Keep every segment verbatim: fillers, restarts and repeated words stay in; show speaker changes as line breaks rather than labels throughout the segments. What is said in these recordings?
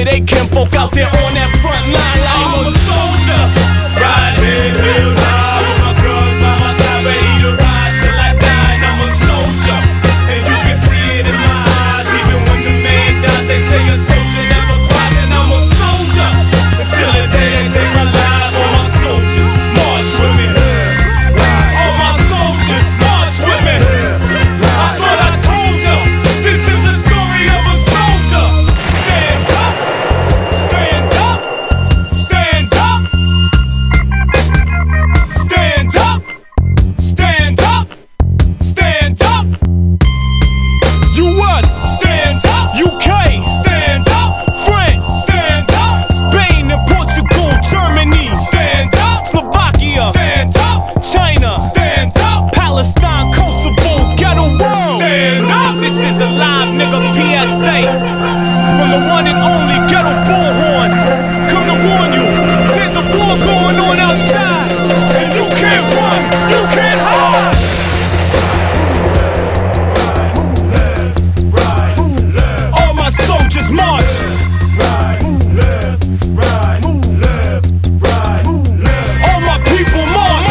hear they kinfolk out there on that front line like I'm a soldier. Ride head, heel down, with my girls by my side, ready to ride till I die. And I'm a soldier, and you can see it in my eyes. Even when the man dies, they say a soldier never cries. And I'm a soldier, until the day they take my life. All my soldiers, march with me. All my soldiers, march with me. I thought I told you, this is the story of a soldier. Stand up, stand up, stand up, stand up, stand up, stand up. U S, stand up. U K, stand up. France, stand up. Spain and Portugal, Germany, stand up. Slovakia, stand up. China, stand up. Palestine, Kosovo, ghetto world, stand up. This is a live nigga P S A from the one and only Ghetto Bullhorn. Come to warn you, there's a war going on outside, and you can't run, you can't hide. All my soldiers march. All my people march.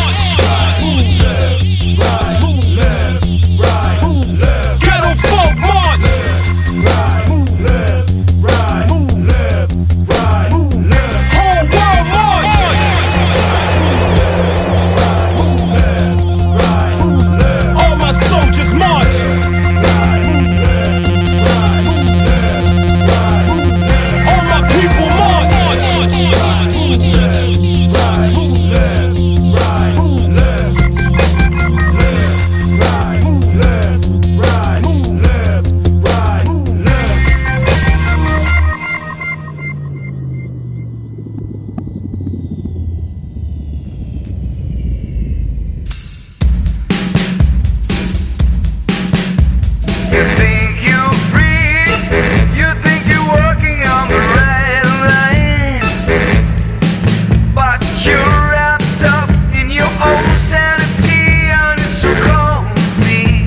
Ghetto folk march. Whole world march. All my soldiers march. All my people march.
You think you're free, you think you're walking on the right line, but you're wrapped up in your own sanity and it's so comfy.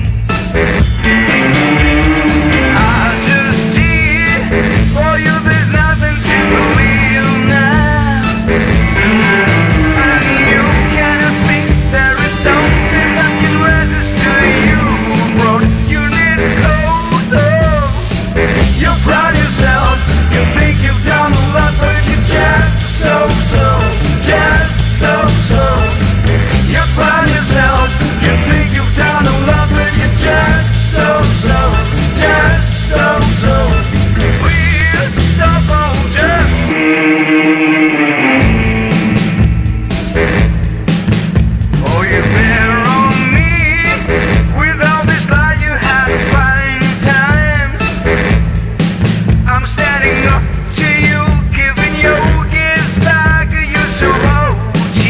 I just see for you there's nothing to believe now, and you kinda think there is something that can register you abroad. You need clothes, you proud yourself, you think you've done a lot, but you're just so-so, just so-so. You proud yourself, you think you've done a lot, but you're just so-so, just so-so. We'll stop all just. Oh, you better on me. With all this lie, you had a fine time. I'm standing up to you, giving you gifts back. You're so O G.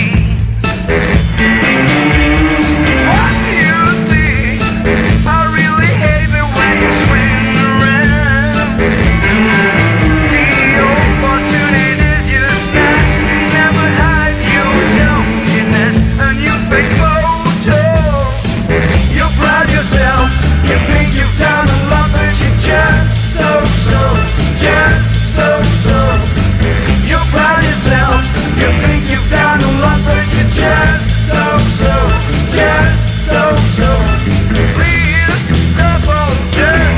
What do you think? I really hate the way you swing around. The opportunities you snatch never hide your jumpiness and you fake mojo. You pride yourself, you think you've done a lot, but you're just so-so, just so-so. You pride yourself, you think you've done a lot, but you're just so-so, just so-so. Please stop all just.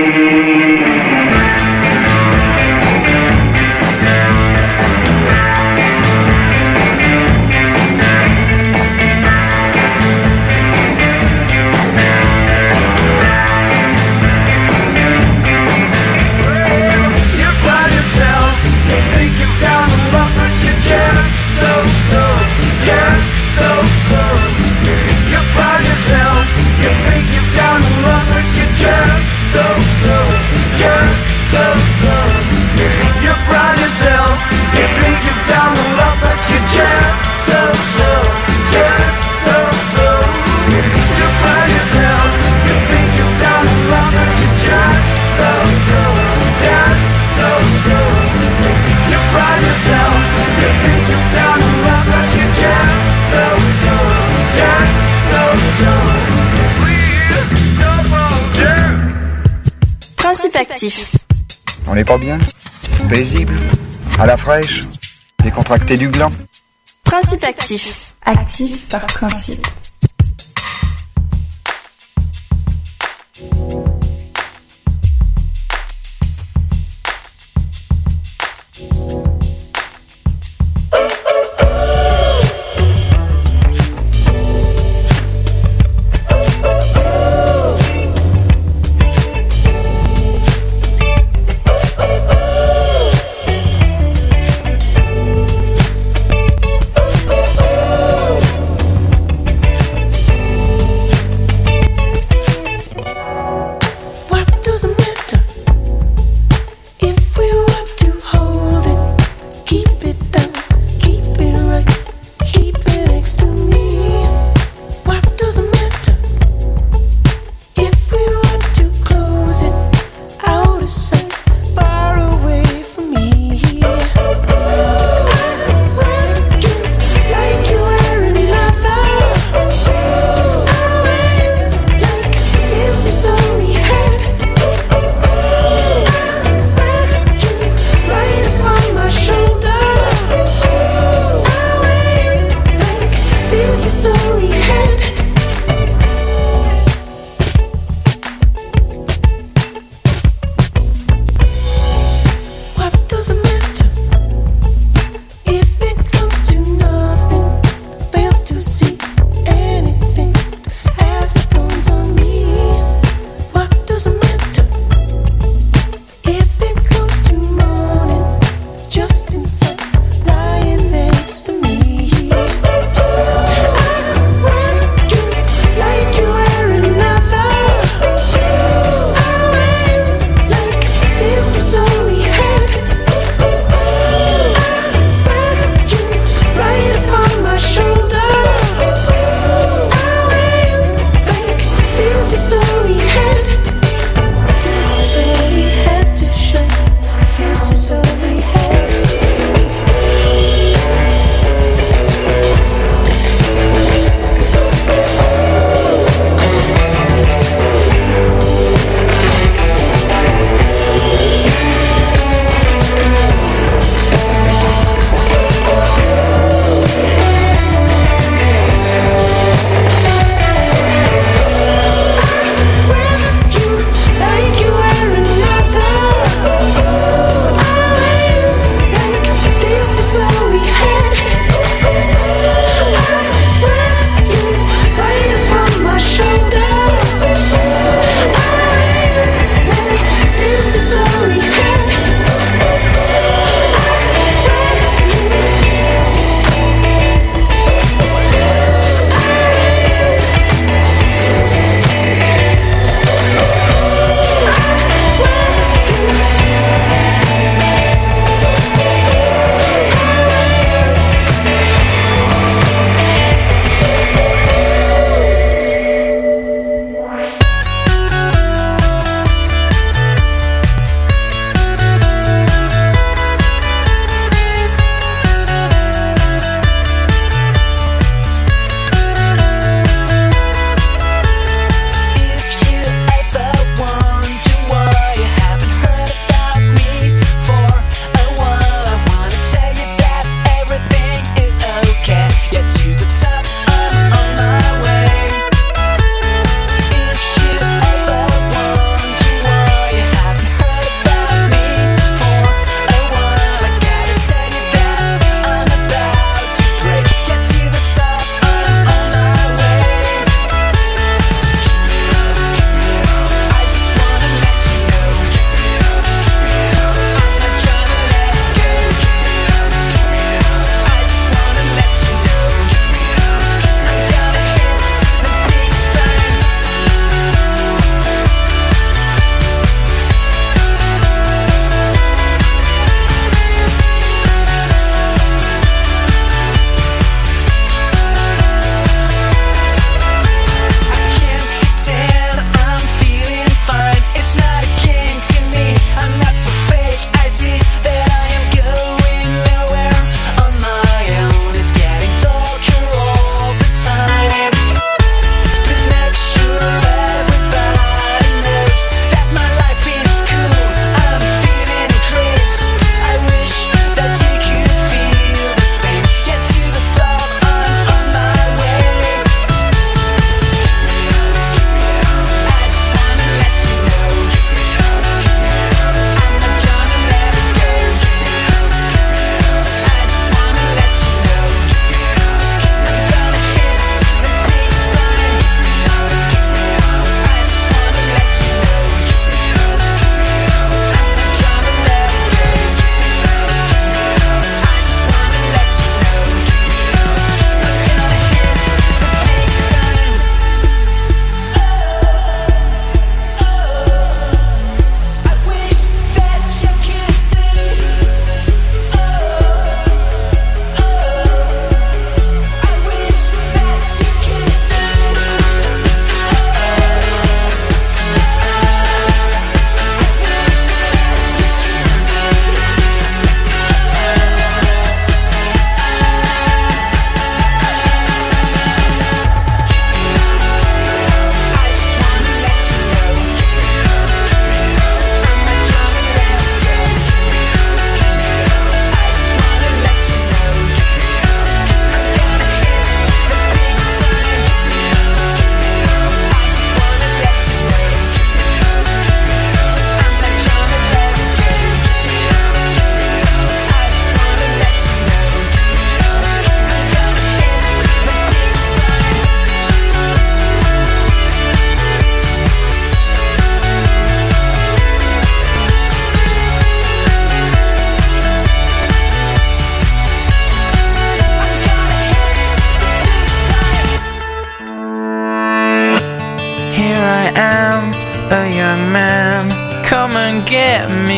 You pride yourself, you think you've done a lot, but you're just so-so, just so-so. You pride yourself, you think you've done a lot, but you're just so-so, just so-so. You pride yourself, you think you've done a lot, but you're just so-so, just so-so. You pride yourself, you think you've done a lot, but you're just so-so, just so-so. You pride yourself, you think you've done a lot, but you're just so-so, just so-so. Please stop all just.
Principe actif. On n'est pas bien? Paisible? À la fraîche? Décontracté du gland?
Principe actif.
Actif par principe.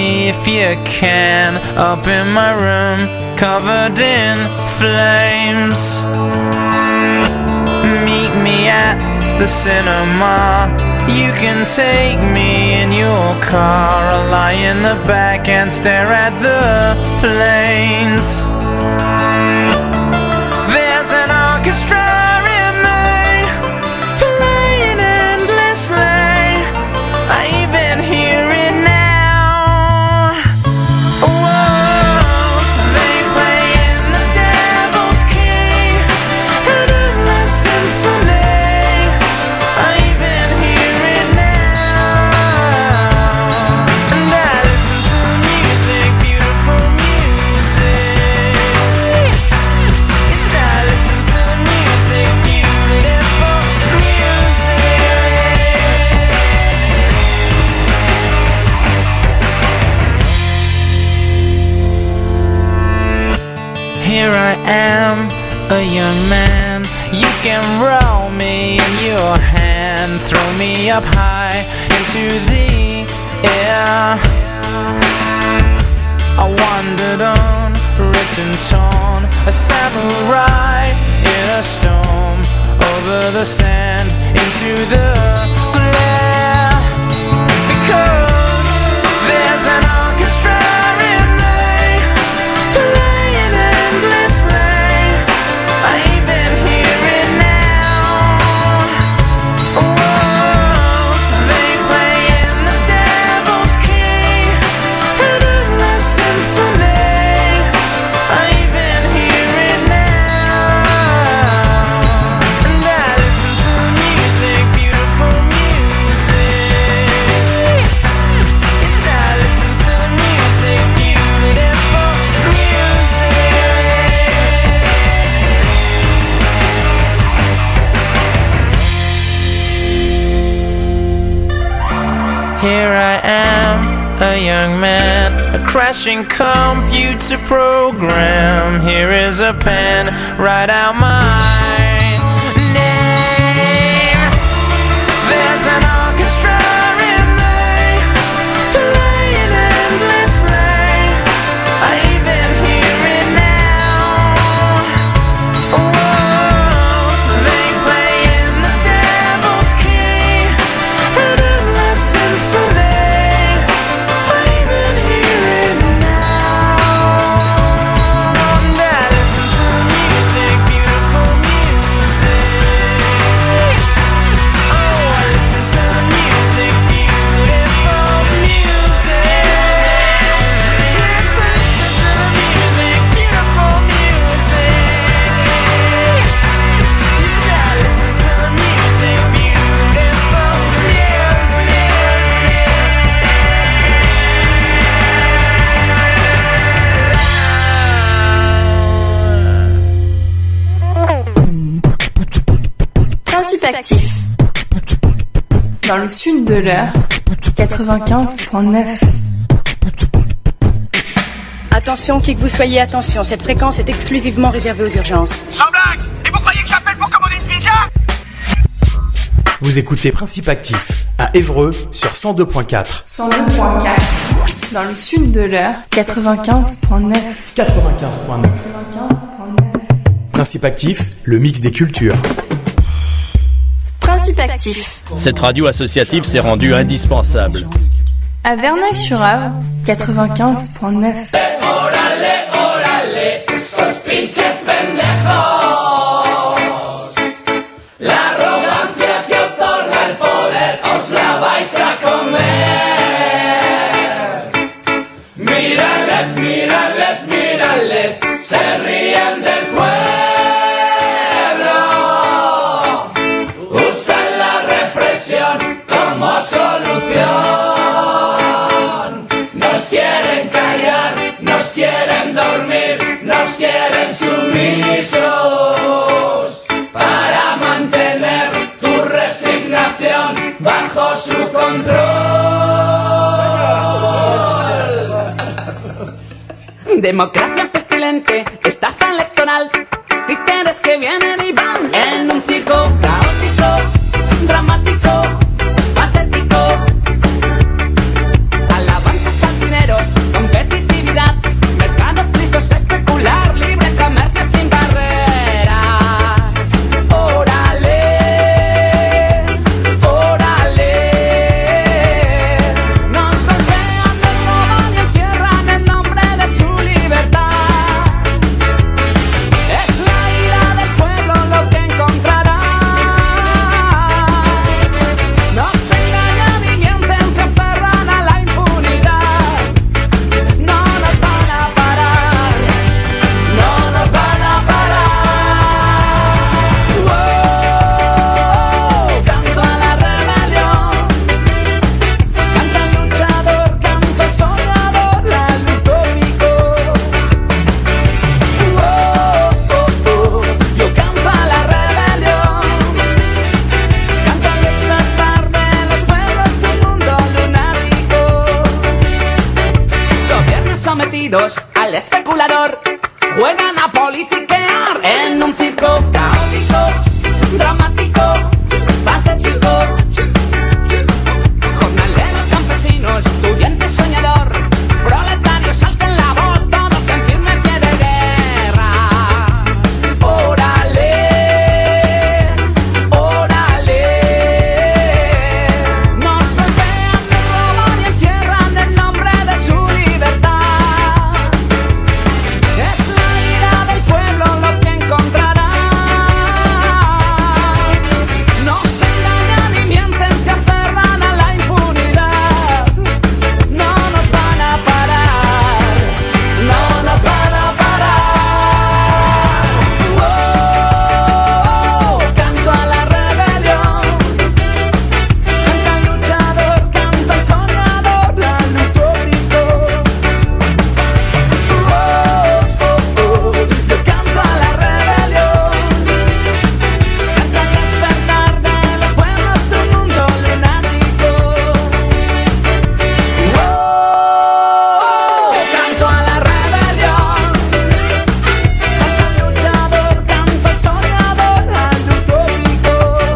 me if you can, up in my room, covered in flames. Meet me at the cinema. You can take me in your car. I'll lie in the back and stare at the planes. There's an orchestra in me, playing endlessly. I even hear it now. Whoa, they play in the Devil's Key, an endless symphony. I even hear it now. And I listen to music, beautiful music. Yes, I listen to music, beautiful music. Here I am, a young man. You can roll me in your hand, throw me up high into the air. I wandered on, written torn, a samurai in a storm, over the sand, into the glare. Because there's an orchestra in me, playing endlessly. I even hear it now. Whoa, they play in the Devil's Key, an endless symphony. I even hear it now. And I listen to music, beautiful music. Yes, I listen to music, beautiful music. Here I am, a young man, a crashing computer program. Here is a pen, write out my name. There's an orchestra in me, playing endlessly. I even hear it now. Whoa, they play in the Devil's Key, an endless symphony. I even hear it now. And I listen to music, beautiful music. Oh, I listen to music, beautiful music. Yes, I listen to music, beautiful music. Yes, I listen to music, beautiful music.
Principe actif.
Dans le sud de l'heure, quatre-vingt-quinze virgule neuf.
Attention, qui que vous soyez, attention, cette fréquence est exclusivement réservée aux urgences.
Sans blague. Et vous croyez que j'appelle pour commander une pizza?
Vous écoutez Principe Actif à Évreux sur cent deux virgule quatre.
cent deux virgule quatre. Dans le sud de l'heure, quatre-vingt-quinze virgule neuf.
quatre-vingt-quinze virgule neuf.
quatre-vingt-quinze virgule neuf.
Principe Actif, le mix des cultures.
Principe actif.
Cette radio associative s'est rendue indispensable.
À Verneuil-sur-Avre, quatre-vingt-quinze virgule neuf.
Órale, órale, estos pinches pendejos. La arrogancia que otorga el poder os la vais a comer. Mírales, mírales, mírales, se ríen del pueblo. Usan la represión como solución. Nos quieren callar, nos quieren dormir, nos quieren sumisos para mantener tu resignación bajo su control.
Democracia pestilente, estafa electoral, títeres que vienen y van en un circo caótico, dramático, patético. Alabanzas al dinero sometidos al especulador juegan a politiquear en un circo caótico, dramático, patético. Jornalero, campesino, estudiante, soñador, proletario, salta en la voz, todos en firme pie de guerra. Órale, órale. Nos golpean, nos roban y encierran en nombre de su libertad. Es la ira del pueblo lo que encontrará. No se engañan ni mienten, se aferran a la impunidad. No nos van a parar, no nos van a parar. Oh, canto a la rebelión, canta el luchador, canta el soñador, la luz gritó. Oh, oh, oh, yo canto a la rebelión, canta el despertar de los pueblos de un mundo lunático. Oh, canto a la rebelión, canta el luchador, canta el soñador, al utópico.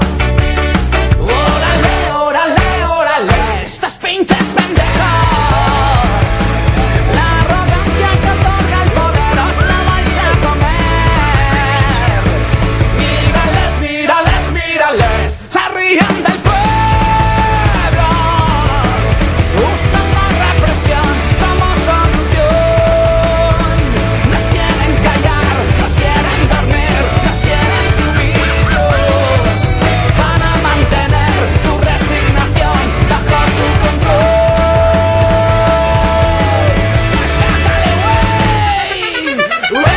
Órale, órale, órale, estas pinches pendejos. La arrogancia que otorga el poder os la vais a comer. Mírales, mírales, mírales, se ríen del pueblo. Usan la represión como solución. Nos quieren callar, nos quieren dormir, nos quieren sumisos. Para mantener tu resignación bajo su control. ¡Sácale, güey! ¡Güey!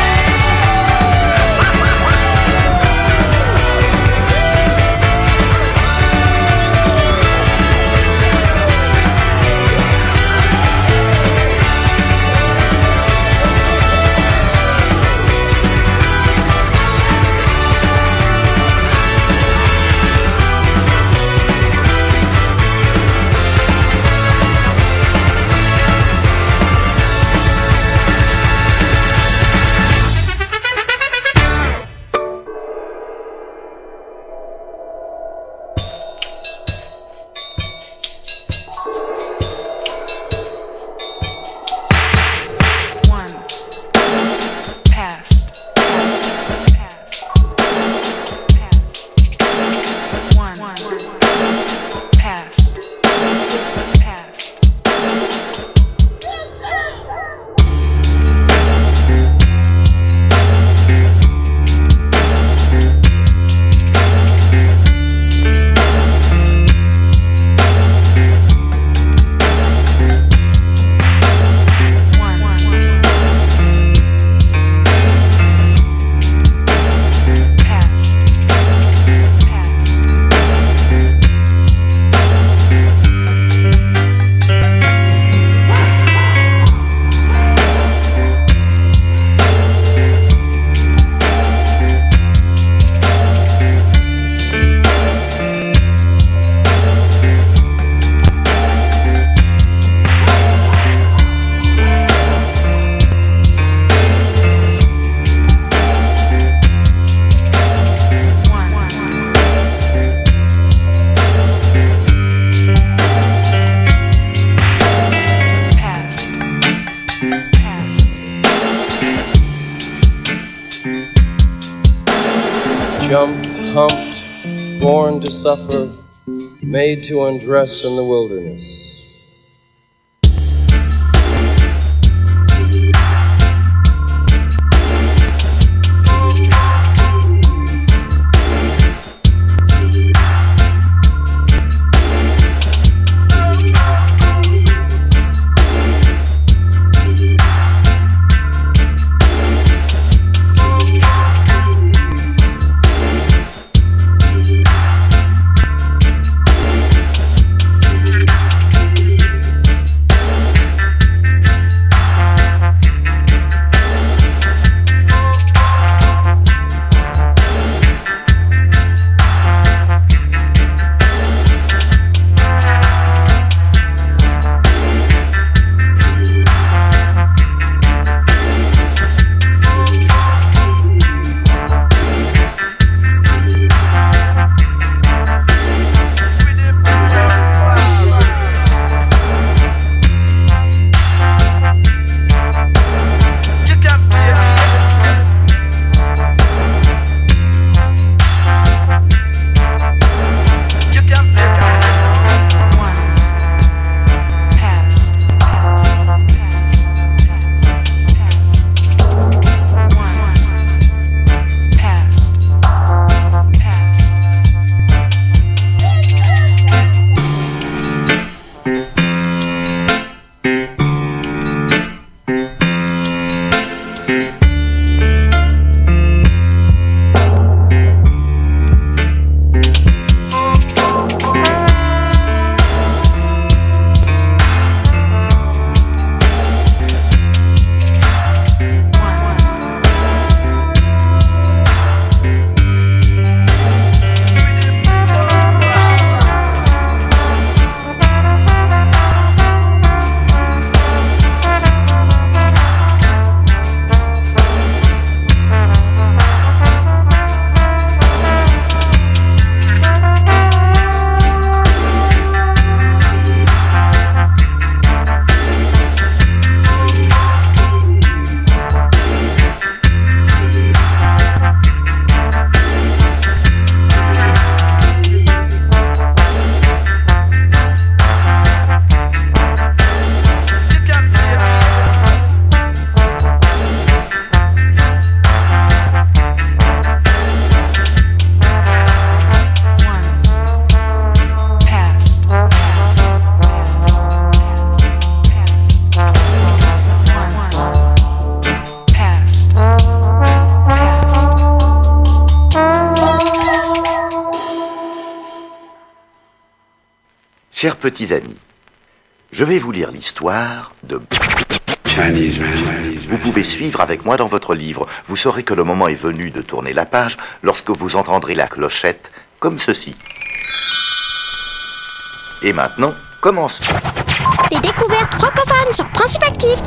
One. Past. Past. Past. One. Past. Past. One. Past. Past. Past. Past.
Jumped, humped, born to suffer, made to undress in the wilderness.
Chers petits amis, je vais vous lire l'histoire de...
Chinese man.
Vous pouvez suivre avec moi dans votre livre. Vous saurez que le moment est venu de tourner la page lorsque vous entendrez la clochette comme ceci. Et maintenant, commençons.
Les découvertes francophones sur Principe Actif.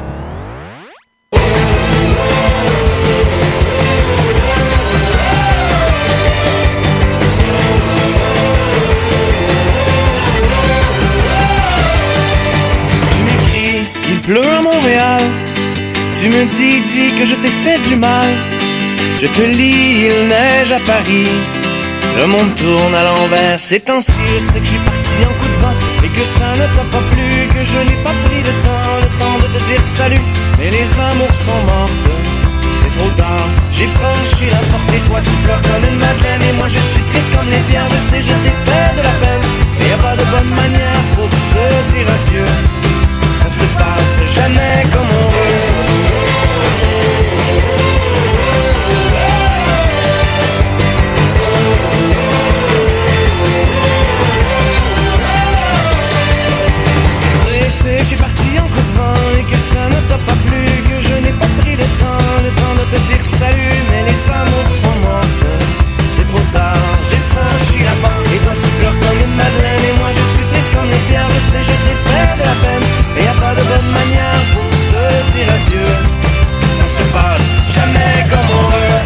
Il pleut à Montréal. Tu me dis, dis que je t'ai fait du mal. Je te lis, il neige à Paris. Le monde tourne à l'envers. Ces temps-ci, je sais que je suis parti en coup de vent et que ça ne t'a pas plu, que je n'ai pas pris le temps, le temps de te dire salut. Mais les amours sont mortes, c'est trop tard. J'ai franchi la porte et toi tu pleures comme une madeleine. Et moi je suis triste comme les pierres. Je sais, je t'ai fait de la peine. Mais y a pas de bonne manière pour se dire adieu. Ça se passe jamais comme on veut. C'est, c'est, je suis parti en coup de vent et que ça ne t'a pas plu, que je n'ai pas pris le temps, le temps de te dire salut. Mais les amours sont mortes, c'est trop tard. J'ai franchi la porte et toi tu pleures comme une madeleine. Et moi je suis triste comme les pierres. Je sais, je t'ai fait de la peine. Et y a pas de bonne manière pour se dire adieu. Ça se passe jamais comme on veut.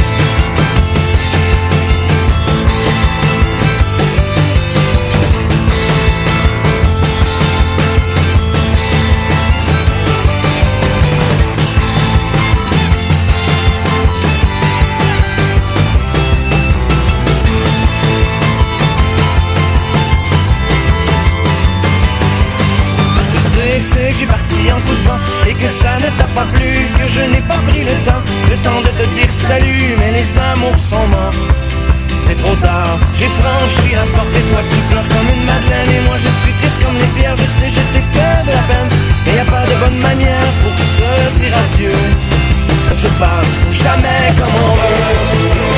C'est que je suis parti en coup de vent et que ça ne t'a pas plu, que je n'ai pas pris le temps, le temps de te dire salut. Mais les amours sont morts, c'est trop tard. J'ai franchi la porte et toi tu pleures comme une madeleine. Et moi je suis triste comme les pierres. Je sais, je t'ai fait de la peine. Et y a pas de bonne manière pour se dire adieu. Ça se passe jamais comme on veut.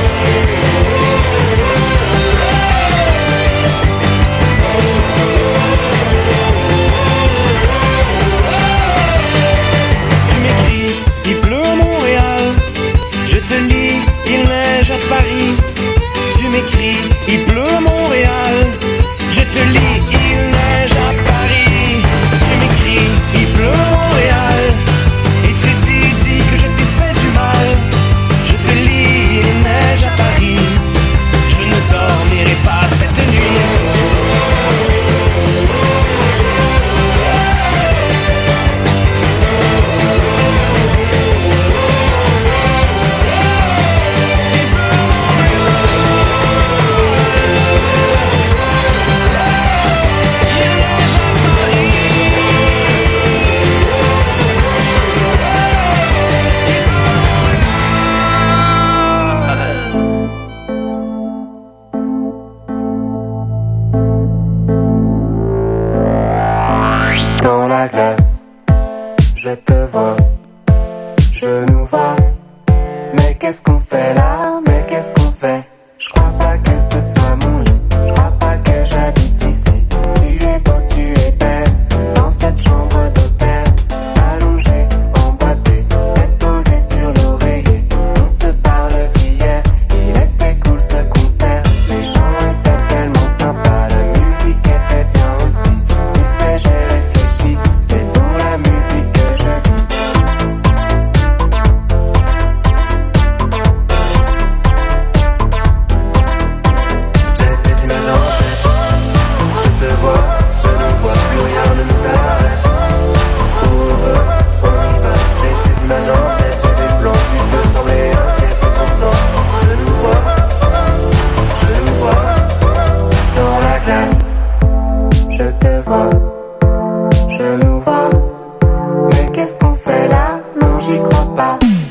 Il pleut à Montréal, je te lis, il neige à Paris. Tu m'écris, il pleut à Montréal, je te lis, il neige à Paris. Tu m'écris, il pleut à Montréal, et tu dis, dis que je t'ai fait du mal. Je te lis, il neige à Paris, je ne dormirai pas cette nuit.
Dans la glace, je te vois, je nous vois. Mais qu'est-ce qu'on fait là? Mais qu'est-ce qu'on fait? Je crois pas que ce soit mon lit, je crois pas que j'habite ici. Tu es beau, tu es belle, dans cette chambre d'hôtel, allongée, emboîtée, tête posée sur l'oreiller. On se parle d'hier, il était cool ce concert. Les gens étaient tellement sympas, la musique était bien aussi. Tu sais, j'ai réfléchi, c'est pour la musique que je vis. J'ai des images en tête, je te vois, je ne vois plus rien ne nous arrête. Où on veut, on y va. J'ai des images en tête, j'ai des plans, tu peux sembler inquiète et pourtant je nous vois, je nous vois. Dans la glace, je te vois, je nous vois. Mais qu'est-ce qu'on fait là? Non, j'y crois pas.